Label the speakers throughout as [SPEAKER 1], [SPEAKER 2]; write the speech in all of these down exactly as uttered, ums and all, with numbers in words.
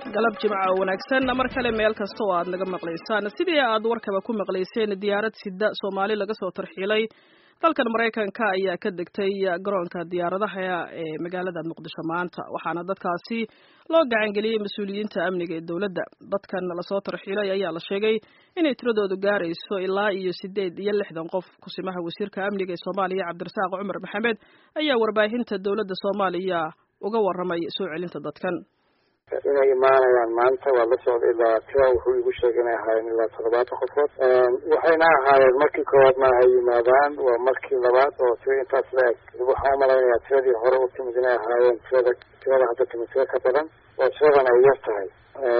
[SPEAKER 1] galab jimca wanaagsan mar kale meel kasta oo aad naga maqlaysaan sidii aad warkaba ku maqlayseen diyaarad sida Soomaali laga soo tarxiilay dalkan Mareykanka ayaa ka degtay garoonka diyaaradaha ee magaalada Muqdisho maanta waxaana dadkaasi loo gacan galiyay mas'uuliyiinta amniga ee dawladda dadkan la soo tarxiilay ayaa la sheegay inay tiradoodu gaarayso ilaa iyo sideed iyo lixdan qof kusimaha wasiirka amniga ee Soomaaliya Cabdirasaaq Cumar Maxamed ayaa warbaahinta dawladda Soomaaliya uga waramay soo celinta dadkan
[SPEAKER 2] inay imaanayaan maanta waa la socday ilaa tira wuxuu igu sheegay inay ahaayeen ilaa toddobaatan qofood waxayna ahaayeen markii koowaad ma ay yimaadaan waa markii labaad oo tira intaas la eg waxaan u malaynayaa tiradii hore u timid inay ahaayeen tirada tirada hadda timid tira ka badan oo tiradan ay yar tahay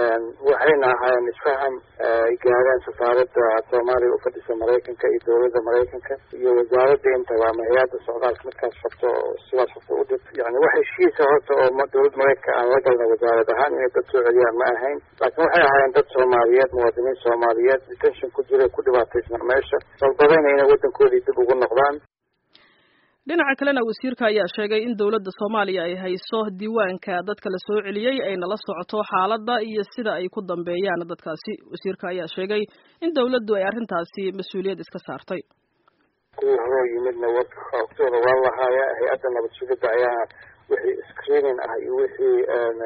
[SPEAKER 2] waxayna ahaayeen isfaham ay gaareen safaaradda Soomaaliya u fadhisa Mareykanka iyo dawladda Mareykanka iyo wasaaradda intaba ama hay'adda socdaalka markaas qabto sidaas u dhig yani waxay heshiis horta oo dawladda Mareykanka aan la galnay wasaarad ahaan inay dad soo celiyaan ma ahayn laakiin waxay ahaayeen dad Soomaaliyeed muwaadiniin Soomaaliyeed detention ku jira ku dhibaataysan meesha dalbadayna inay waddankoodii dib ugu noqdaan
[SPEAKER 1] dhinaca kalena wasiirka ayaa sheegay in dawladda Soomaaliya ay hayso diiwaanka dadka la soo celiyay ay nala socoto xaaladda iyo sida ay ku dambeeyaan dadkaasi wasiirka ayaa sheegay in dawladdu ay arrintaasi mas'uuliyad iska saartay
[SPEAKER 2] kuwa hore yimidna warka xogtooda waa la hayaa hay'adda nabad sugidda ayaa wixii screening ah iyo wixii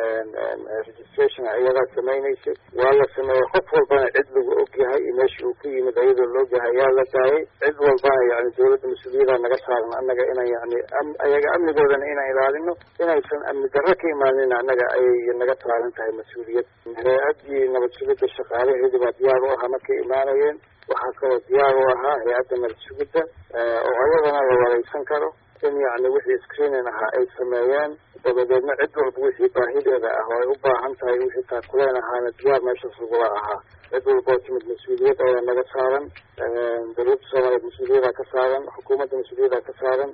[SPEAKER 2] registration ayaga sameynaysa waa la sameeyay qof walbana cid lagu ogyahay iyo meeshii uu ku yimid ayadoo la ogyahay ayaa la daayay cid walbana yani dawladda mas-uuliyadda naga saaran annaga inay yani ayaga amnigoodana inaan ilaalino inaysan amni darro ka imaanin annaga ayay naga saaran tahay mas-uuliyad hay-addii nabad sugidda shaqaalaheedi baa diyaar u ahaa markay imaanayeen waxaa kaloo diyaar u ahaa hay-adda nabad sugidda oo ayadana la wareysan karo in yani wixii screening ahaa ay sameeyeen dabadeedna cid walba wixii baahideeda ah oo ay u baahan tahay wixii taakuleen ahaana diyaar meeshaas lagula ahaa cid walba oo timid mas-uuliyad ayaa naga saaran dawladda Soomaaliyeed mas-uuliyaddaa ka saaran xukuumadda mas-uuliyaddaa ka saaran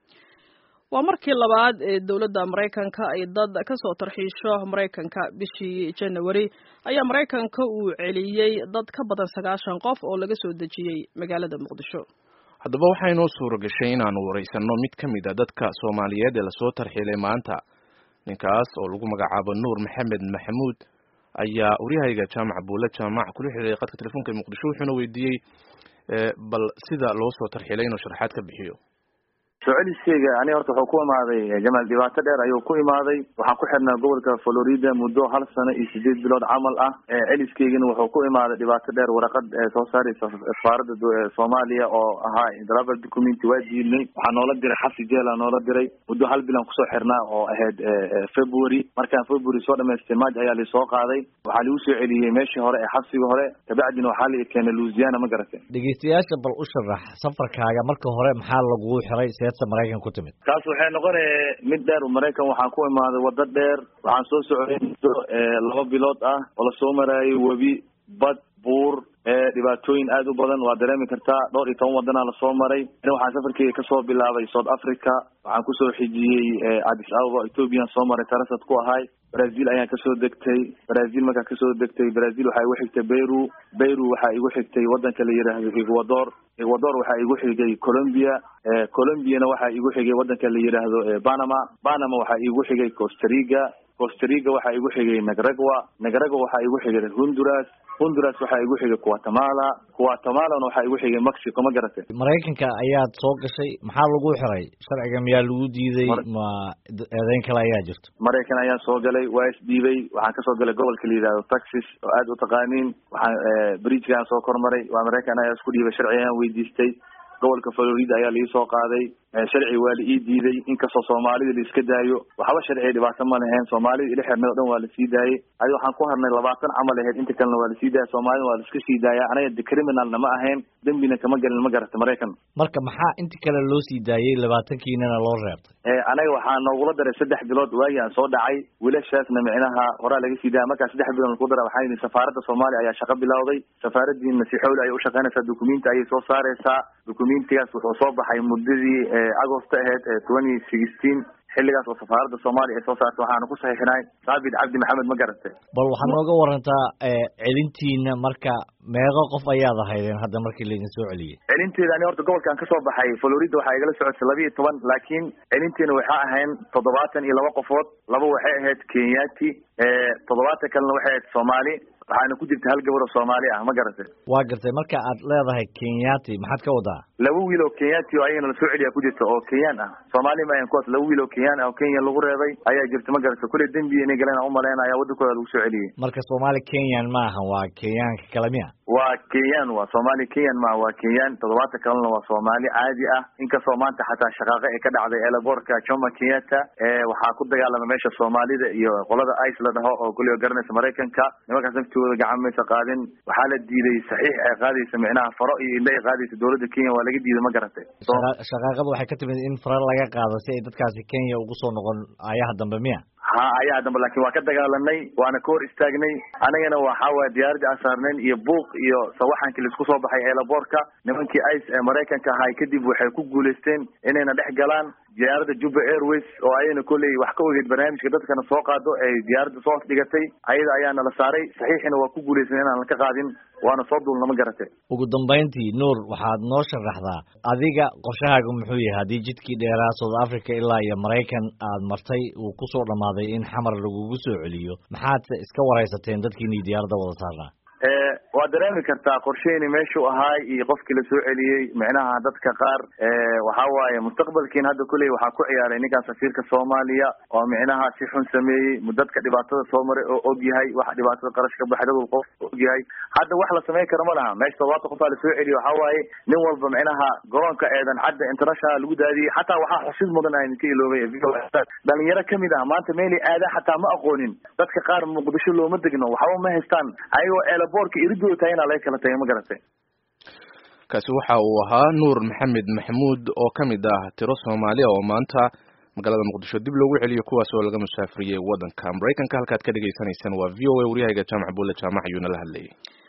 [SPEAKER 1] waa markii labaad ee dawladda Mareykanka ay dad ka soo tarxiisho Mareykanka bishii January ayaa Mareykanka uu celiyay dad ka badan sagaashan qof oo laga soo dejiyay magaalada Muqdisho
[SPEAKER 3] haddaba waxaa inoo suura gashay inaanu wareysano mid ka mid a dadka Soomaaliyeed ee lasoo tarxiilay maanta ninkaas oo lagu magacaabo Nuur Maxamed Maxamuud ayaa wariyahayga jaamac Buule jaamac kula xiriiray qadka telefoonka ee Muqdisho wuxuuna weydiiyey bal sida loo soo tarxiilay inuu sharaxaad ka bixiyo
[SPEAKER 4] socodkayga ani horta wuxuu ku imaaday Jamaal dhibaato dheer ayuu ku imaaday waxaan ku xirnaa gobolka Florida muddo hal sano iyo sideed bilood camal ah celiskaygana wuxuu ku imaaday dhibaato dheer warqad soo saaraysa safaaradda Soomaaliya oo ahaa travel document waajibnay waxaan noola diray xabsi jeel aan noola diray muddo hal bil aan ku soo xirnaa oo ahayd February markaan February soo dhameystay March ayaa la soo qaaday waxaa lagu soo celiyay meeshii hore ee xabsiga hore kabacdina waxaa la keenay Louisiana ma garatay
[SPEAKER 5] dhageystayaasha bal u sharax safarkaaga marka hore maxaa lagu xiray Mareykan ku timid
[SPEAKER 4] kaas waxay noqonaysaa mid dheer Mareykan waxaan ku imaaday wada dheer waxaan soo socday laba bilood ah oo la soo marayay wabi bad buur ee dhibaatooyin aad u badan waa dareemi kartaa dhowr iyo toban wadana la soo maray in waxaan safarkeyga ka soo bilaabay South Africa waxaan ku soo xijiyay Addis Ababa Ethiopia soo maray tarasad ku ahay Brazil ayaan ka soo degtay Brazil markaan ka soo degtay Brazil waxa igu xigtay Peru Peru waxa igu xigtay wadanka la yiraahdo Ecuador Ecuador waxa igu xigay Colombia Colombia waxa igu xigay wadanka la yiraahdo Panama Panama waxa igu xigay Costa Rica Costa Rica waxa igu xigay Nicaragua Nicaragua waxa igu xigay Honduras Honduras waxa igu xigay Guatemala Guatemala waxa igu xigay Mexico ma garatay
[SPEAKER 5] Mareykanka ayaad soo gashay maxaa lagu xiray sharciga miyaa lagu diiday ma eedayn kale ayaa jirto
[SPEAKER 4] Mareykan ayaa soo galay waa isdiibay waxaan ka soo galay gobolka la yiraahdo Texas oo aad u taqaaniin waxaan bridge-gaan soo kormaray waa Mareykan ayaa isku dhiibay sharciyan weydiistay gobolka Florida ayaa la soo qaaday sharci waa la ii diiday inkastoo Soomaalida la iska daayo waxba sharci dhibaato ma lahayn Soomaalida ila xirnay oo dhan waa la sii daayay adiga waxaan ku harnay labaatan camal ahayd inta kalena waa la sii daayay Soomaalida waa la iska sii daayay anaga criminal ma ahayn dambina kama galin ma garatay Mareykan
[SPEAKER 5] marka maxaa inta kale loo sii daayay labaatan kiinana loo reebtay
[SPEAKER 4] ee anaga waxaan noogula daray saddex bilood waagi aan soo dhacay wiilashaasna micnaha hore laga sii daayay marka saddex bilood ku daray waxaan safaaradda Soomaaliya ayaa shaqo bilowday safaaraddina si xoolo ay u shaqaynaysaa document ay soo saaraysaa documentigaas wuxuu soo baxay muddadii August ahayd twenty sixteen xilligaas oo safaaradda Soomaaliya ay soo saartay waxaanu ku saxiixnay Saabid Cabdi Maxamed ma garatay
[SPEAKER 5] bal waxaad nooga warantaa celintiina marka meeqa qof ayaad ahaydeen hadda markii la idin soo celiyay
[SPEAKER 4] celinteeda ani horta gobolkan ka soo baxay Florida waxa igala socotay laba iyo toban laakiin celinteena waxa ahayn toddobaatan iyo laba qofood laba waxay ahayd Kenyaati ee toddobaatan kalena waxay ahayd Soomaali waxaana ku jirtay hal gabar oo Soomaali ah ma garatay
[SPEAKER 5] waa gartay marka aad leedahay Kenyaati maxaad ka wadaa
[SPEAKER 4] laba wiil oo Kenyaati oo ayna la soo celiya ku jirta oo Kenyan ah Soomaali ma ayaan kuwaas laba wiil oo Kenyan ah oo Kenya lagu reebay ayaa jirta ma garatay kulli dambi inay galeen u maleynaya wadankooda lagu soo celiyay
[SPEAKER 5] marka Soomaali Kenyan ma aha waa Kenyan kala miya
[SPEAKER 4] waa Kenyan waa Soomaali Kenyan ma waa Kenyan toddobaatan kalena waa Soomaali caadi ah inkastoo maanta xataa shaqaaqa ay ka dhacday Elaborka Jomo Kenyatta ee waxa ku dagaalamay meesha Soomaalida iyo qolada Iceland oo kulliyo garanaysa Mareykanka nimankaas naftooda gacmaysa qaadin waxa la diiday saxiix ay qaadaysa micnaha faro iyo ilaa qaadaysa dawladda Kenya waa laga diiday ma garatay
[SPEAKER 5] shaqaaqada waxay ka timid in faro laga qaado si ay dadkaasi Kenya ugu soo noqon ayaha dambe miya
[SPEAKER 4] ha ayaa dambe laakiin waa ka dagaalanay waana ka hor istaagnay anagana waxa waa diyaaradda asaarneen iyo buuq iyo sawaxankii la isku soo baxay Elaborka nimankii Ice ee Mareykanka ahay kadib waxay ku guuleysteen inayna dhex galaan diyaaradda Juba Airways oo ayna kulay wax ka ogeyd barnaamijka dadkana soo qaado ay diyaaradda soo dhigatay ayada ayaana la saaray saxiixina waa ku guuleysteen inaan la ka qaadin waana soo duulna ma garatay
[SPEAKER 5] ugu dambeyntii Nuur waxaad noo sharaxdaa adiga qorshahaagu muxuu yahay hadii jidkii dheeraa South Africa ilaa iyo Mareykan aad martay uu ku soo dhamaaday in xamar lagugu soo celiyo maxaad iska waraysateen dadkii diyaaradda wada saarnaa
[SPEAKER 4] ee waa dareemi kartaa qorsheeni meeshuu ahaay iyo qofkii la soo celiyay micnaha dadka qaar ee waxa waaye mustaqbalkiin hadda kulay waxa ku ciyaaray ninka safiirka Soomaaliya oo micnaha si xun sameeyay mudadka dhibaatada soo maray oo og yahay waxa dhibaatada qarashka baxday uu qof og yahay hadda wax la sameey karo ma laha meesha toddobaatan qof la soo celiyo waxa waaye nin walba micnaha garoonka eedan hadda international lagu daadiyay xataa waxa xusid mudan ay ka iloobay dhalinyaro kamid ah maanta meeli aada xataa ma aqoonin dadka qaar Muqdisho looma degno waxa ma haystaan ayagoo boorka iridooda tayna la kala tahay ma garatay
[SPEAKER 3] kaasi waxa uu ahaa Nuur Maxamed Maxamuud oo kamid ah tiro Soomaaliya oo maanta magaalada Muqdisho dib loogu celiyo kuwaas oo laga musaafiriyay wadanka Mareykanka halkaad ka dhageysanaysaan waa V O A wariyayga Jaamac Buule Jaamac ayuu la hadlayay